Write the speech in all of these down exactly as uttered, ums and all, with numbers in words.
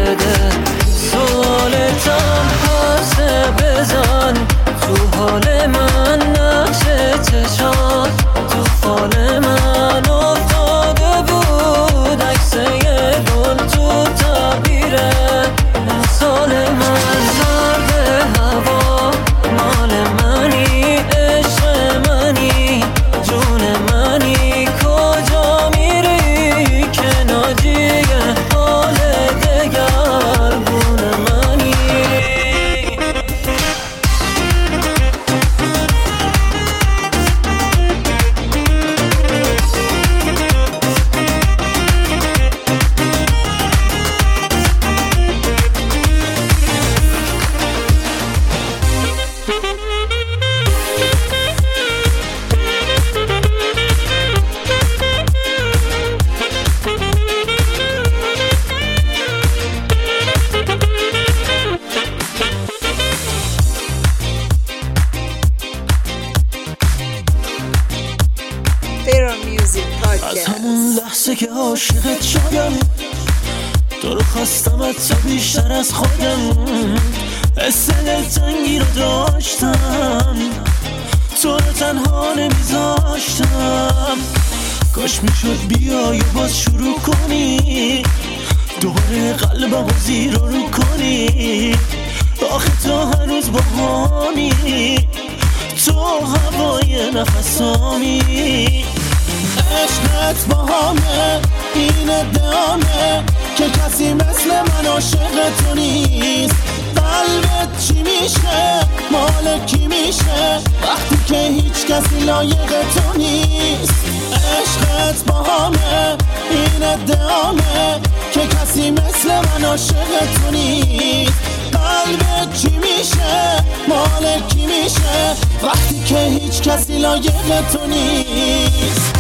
بده. سوالتم پرسه بزن تو حال من، نقش چشات تو فال من افتاده بود، عکس یه گل تو تعبیره امسال من. سرد هوا مال منی، عشق منی، جون منی، کجا میری که ناجیه حال دگرگون منی. از همون لحظه که عاشقت شدم، تو رو خواستمت تا بیشتر از خودم، حس دلتنگی رو داشتم، تو رو تنها نمیذاشتم. کاش میشد بیای و باز شروع کنی، دوباره قلبم رو زیر رو کنی. آخه تو هنوز بهانی، تو هوای نفسامی. عشقت با همه این ادعامه که کسی مثل من عاشق تو نیست. قلبت چی میشه، مال کی میشه وقتی که هیچ کسی لایق تو نیست. عشقت با همه این ادعامه که کسی مثل من عاشق تو نیست. قلبت چی میشه، مال کی میشه وقتی که هیچ کسی لایق تو نیست.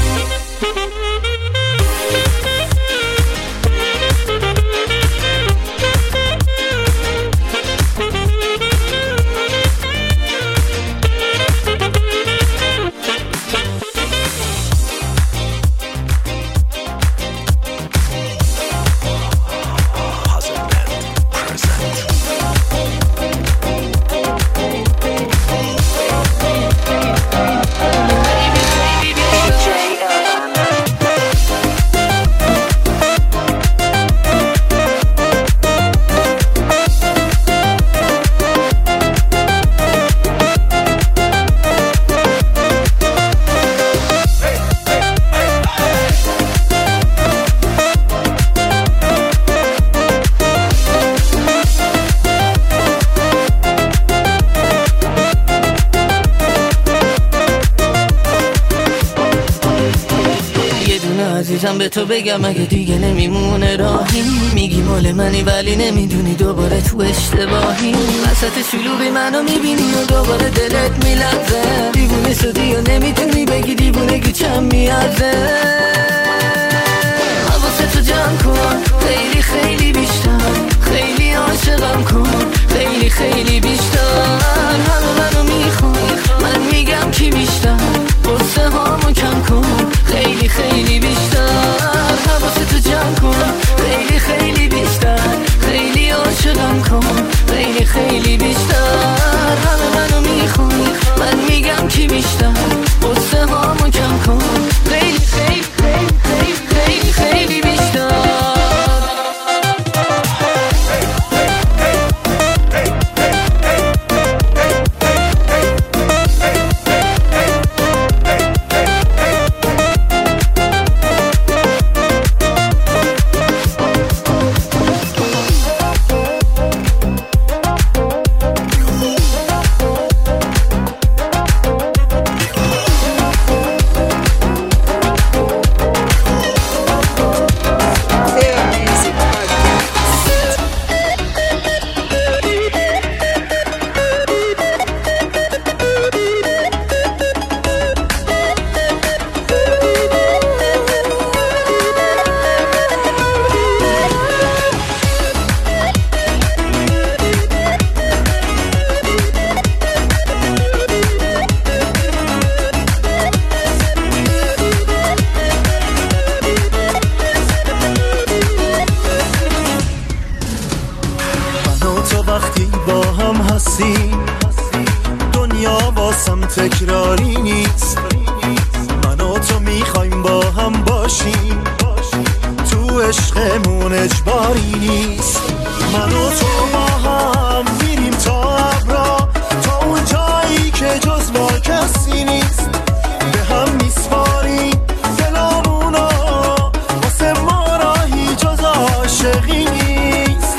عزیزم به تو بگم اگه دیگه نمیمونه راهی، میگی مال منی ولی نمیدونی دوباره تو اشتباهی. وسط شلوغی منو میبینی و دوباره دلت میلرزه، دیوونه شدی و نمیتونی بگی دیوونگی چم میارزه. حواستو جمع کن خیلی خیلی بیشتر، خیلی عاشقم کن خیلی خیلی بیشتر. همه منو میخوان من میگم کی بیشتر، قصه هامو کم کن خیلی خیلی بیشتر. حواستو جمع کن خیلی خیلی بیشتر، خیلی عاشقم کن خیلی خیلی بیشتر. همه منو میخوان من میگم کی بیشتر، قصه هامو کم کن خیلی خیلی خیلی خیلی خیلی خیلی بیشتر. هستی، دنیا واسم تکراری نیست. من و تو میخوایم با هم باشیم، تو عشقمون اجباری نیست. من و تو با هم میریم تا ابرا، تا اون جایی که جز ما کسی نیست. به هم میسپاریم دلامونا، واسه ما راهی جز عاشقی نیست.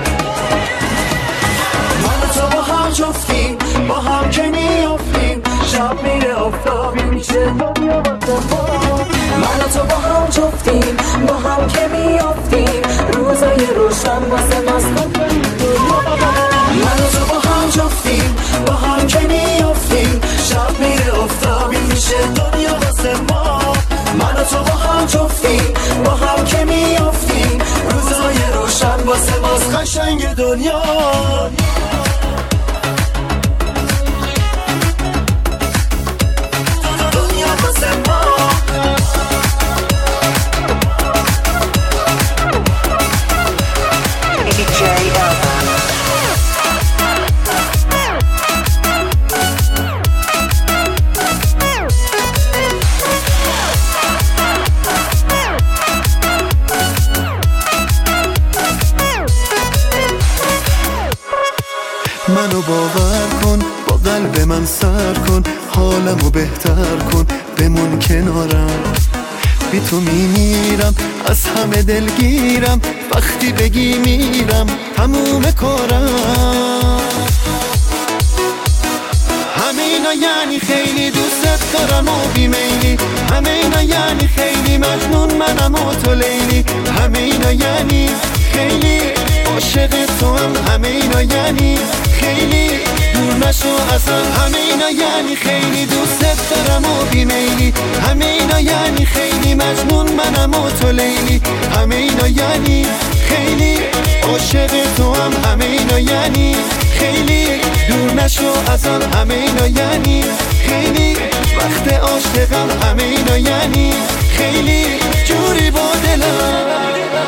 من و تو با هم جفتیم، با هم که میافتیم، شب میره آفتابی میشه دنیا واسه ما. من و تو با هم جفتیم، با هم که میافتیم، روزای روشن واسه ماست. من و تو با هم جفتیم، با هم که میافتیم، شب میره آفتابی میشه دنیا واسه ما. من و تو با هم جفتیم، با هم که میافتیم، روزای روشن واسه ماست. قشنگ دنیا دنیا واسه ما. منو باور کن، با قلب من سر کن، حالمو بهتر کن، بمون کنارم. بی تو میمیرم، از همه دلگیرم، وقتی بگی میرم تموم کارم. همه اینا یعنی خیلی دوست دارم و بیمیلی، همه اینا یعنی خیلی مجنون منم و تو لیلی، همه اینا یعنی خیلی عاشق تو هم، همه اینا یعنی خیلی دور نشو ازم. همه اینا یعنی خیلی دوست دارم و بیمیلی، همه اینا یعنی خیلی مجنون منم و تو لیلی، همه اینا یعنی خیلی عاشق تو هم، همه اینا یعنی خیلی دور نشو ازم. همه اینا یعنی خیلی وقت عاشقم، همه اینا یعنی خیلی جوری با دلم.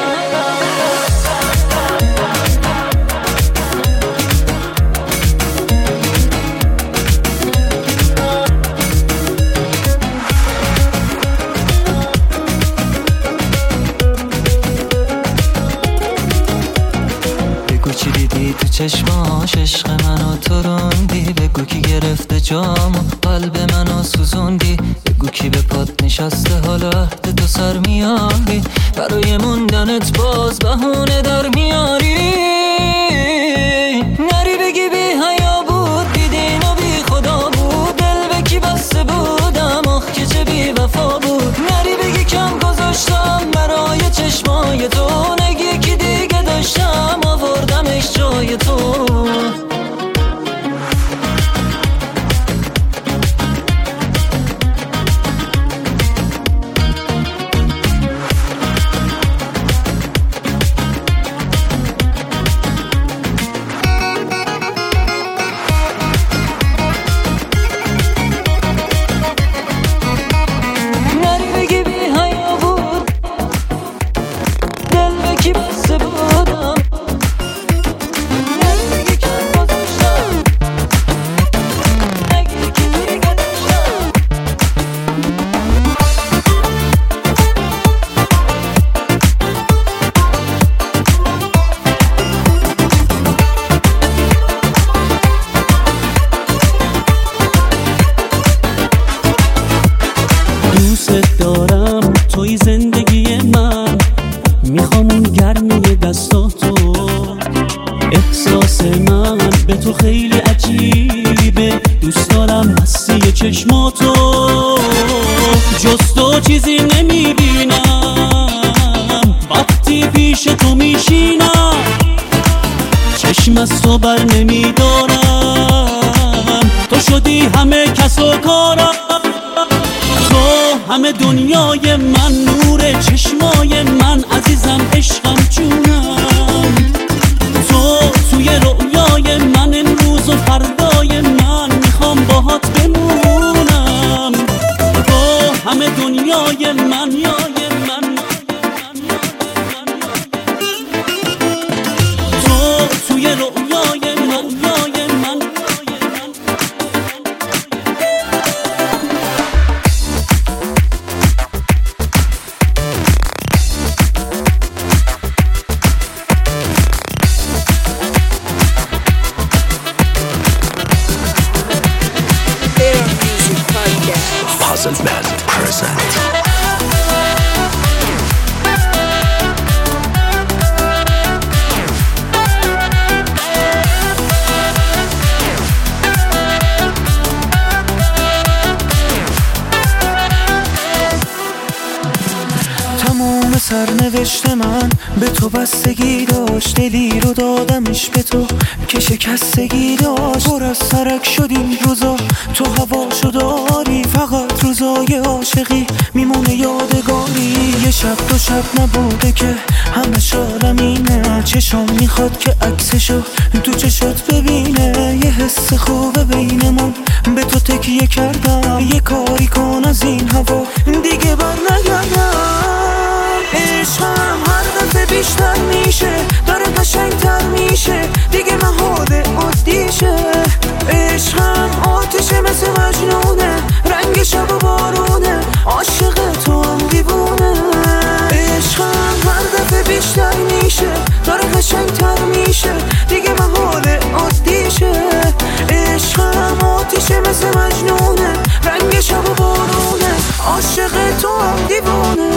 تو چشماش عشق منو تروندی، بگو کی گرفته جامو قلب منو سوزوندی، بگو کی به پات نشسته حالا عهد تو سر میاری، برای موندنت باز بهونه در میاری. نری بگی بی حیا بود، بی دین و بی خدا بود، دل به کی بسته بودم آخ که چه بی وفا بود. نری بگی کم گذاشتم برای چشمای تو، نگی کی دیگه داشتم آوردمش جای تو. از تو بر نمیدارم، تو شدی همه کس و کارم، تو همه دنیای من، نور چشمای من، عزیزم عشقم جونم. تو توی رویای من، امروز و فردای من، میخوام باهات بمونم. تو همه دنیای من، یای من، تو توی رویای من، یای من. سرنوشت من به تو بستگی داشت، دلی رو دادمش به تو که شکستگی داشت. پر از سرک شد این روزا، تو هواشو داری، فقط روزای عاشقی میمونه یادگاری. یه شب دو شب نبوده که همه شادم اینه، چشم میخواد که عکسشو تو چشات ببینه. یه حس خوبه بینمون، به تو تکیه کردم، یه کاری کن از این هوا دیگه بر نگردم. عشقم هر دفعه بیشتر میشه، داره قشنگتر میشه، دیگه محال عادیشه. عشقم آتیشه مثل مجنونه، رنگ شب و بارونه، عاشق تو هم دیوونه. عشقم هر دفعه بیشتر میشه، داره قشنگتر میشه، دیگه محال عادیشه. عشقم آتیشه مثل مجنونه، رنگ شب و بارونه، عاشق تو هم دیوونه.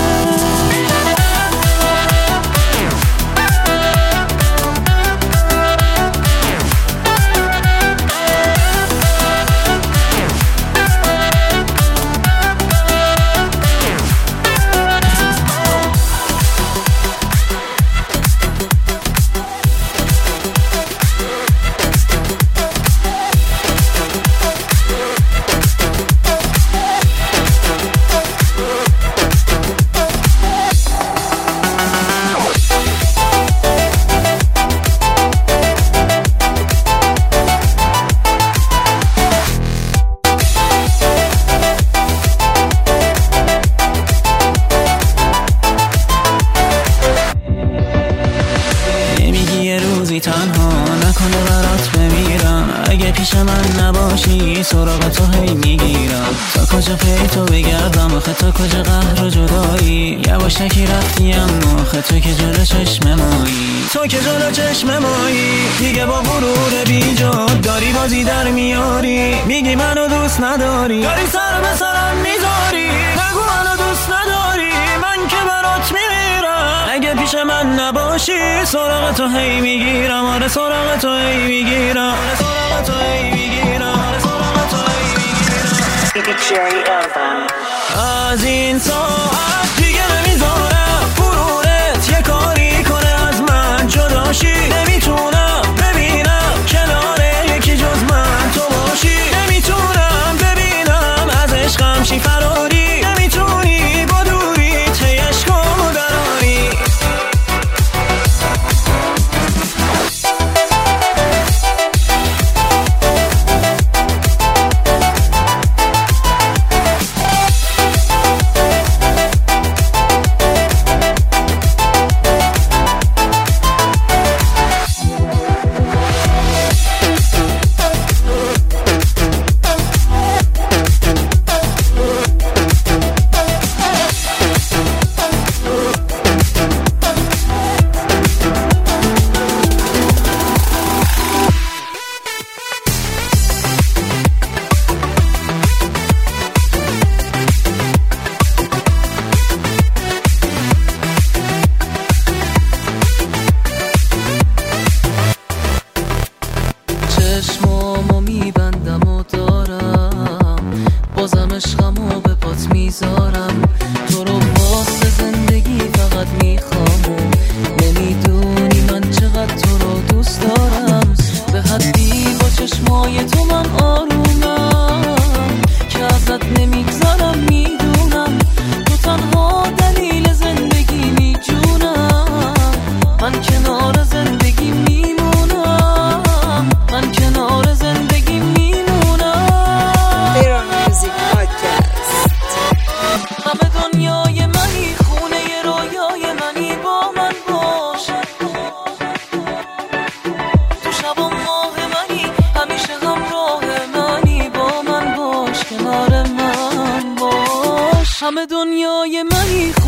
تنها نکنه برات بمیرم، اگه پیش من نباشی سراغ تو هی میگیرم. تا کجا پی تو بگردم آخه، تا کجا قهر و جدایی، یواشکی رفتی اما آخه تو که جلو چشم مایی، تو که جلو چشم مایی. دیگه با غرور بیجا داری بازی در میاری، میگی منو دوست نداری، داری سر به سرم میذاری، نگو منو دوست نداری، من که برات میمیرم. اگه پیش من نباشی سراغ تو هی میگیرم، آره سراغ تو هی میگیرم، آره سراغ تو هی میگیرم، آره سراغ تو هی میگیرم. از این ساعت دیگه نمیذارم غرورت یه کاری کنه از من جداشی. نمیتونم ببینم کنار یکی جز من تو باشی، نمیتونم ببینم از عشقم چی فراری، نمیتونی با دوری تی عشقمو دراری. چشمامو میبندم و دارم، بازم عشقمو به پات میذارم. تو رو واسه زندگی فقط میخوام و نمیدونی من چقدر تو رو دوست دارم. به حدی با چشمای تو من آرومم که ازت نمیگذارم، میدونم تو تنها دلیل زندگی میجونم. من کنار زندگی میمونم، من کنار زندگی میمونم. ایران میوزیک پادکست. همه دنیای منی، خونه ی رویای منی، با من باش. تو شب و ماه منی، همیشه همراه منی، با من باش، کنار من باش. همه دنیای منی،